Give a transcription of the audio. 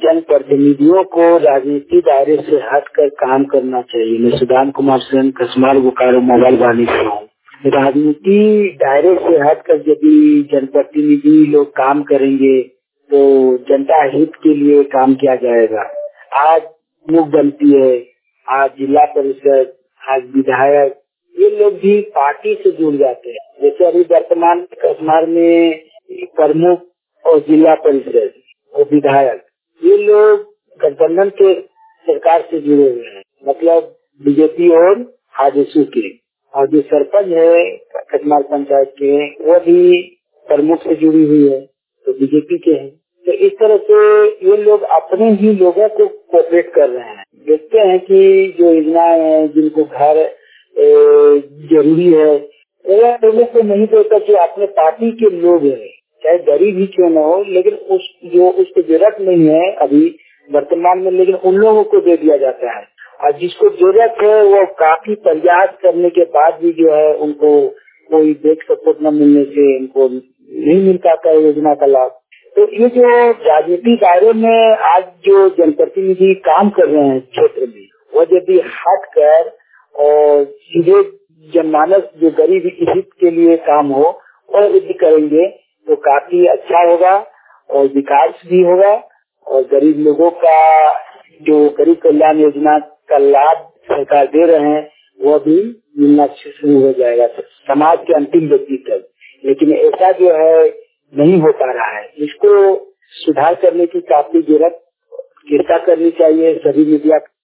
जनप्रतिनिधियों को राजनीति दायरे से हटकर काम करना चाहिए। मैं सुदान कुमार सेन कसमाल बोकारो मोबाइल वाणी से हूँ। राजनीति दायरे से हटकर यदि जनप्रतिनिधि लोग काम करेंगे तो जनता हित के लिए काम किया जाएगा। आज मुख बनती है, आज जिला परिषद, आज विधायक, ये लोग भी पार्टी से जुड़ जाते हैं। जैसे अभी वर्तमान कसमार में प्रमुख और जिला परिषद और विधायक, ये लोग गठबंधन के सरकार से जुड़े हुए हैं, मतलब बीजेपी और आजसू के। और जो सरपंच है कसमार पंचायत के, वो भी प्रमुख से जुड़ी हुई है, तो बीजेपी के हैं। तो इस तरह से ये लोग अपने ही लोगों को कोऑपरेट कर रहे हैं। देखते हैं कि जो योजनाएं हैं, जिनको घर जरूरी है, लोगों को नहीं देता कि अपने पार्टी के लोग हैं, चाहे गरीब ही क्यों न हो, लेकिन उसको जरूरत नहीं है अभी वर्तमान में, लेकिन उन लोगों को दे दिया जाता है। और जिसको जरूरत है वो काफी प्रयास करने के बाद भी जो है उनको कोई बैक सपोर्ट न मिलने से उनको नहीं मिल पाता है योजना का लाभ। तो ये जो राजनीति दायरे में आज जो जनप्रतिनिधि काम कर रहे हैं क्षेत्र में, वो यदि हट कर और सीधे जनमानस जो गरीब हित के लिए काम हो और यदि करेंगे तो काफी अच्छा होगा और विकास भी होगा और गरीब लोगों का जो गरीब कल्याण योजना का लाभ सरकार दे रहे हैं वो भी मिलना शुरू हो जाएगा समाज के अंतिम व्यक्ति तक। लेकिन ऐसा जो है नहीं हो पा रहा है। इसको सुधार करने की काफी जरूरत चेष्टा करनी चाहिए सभी मीडिया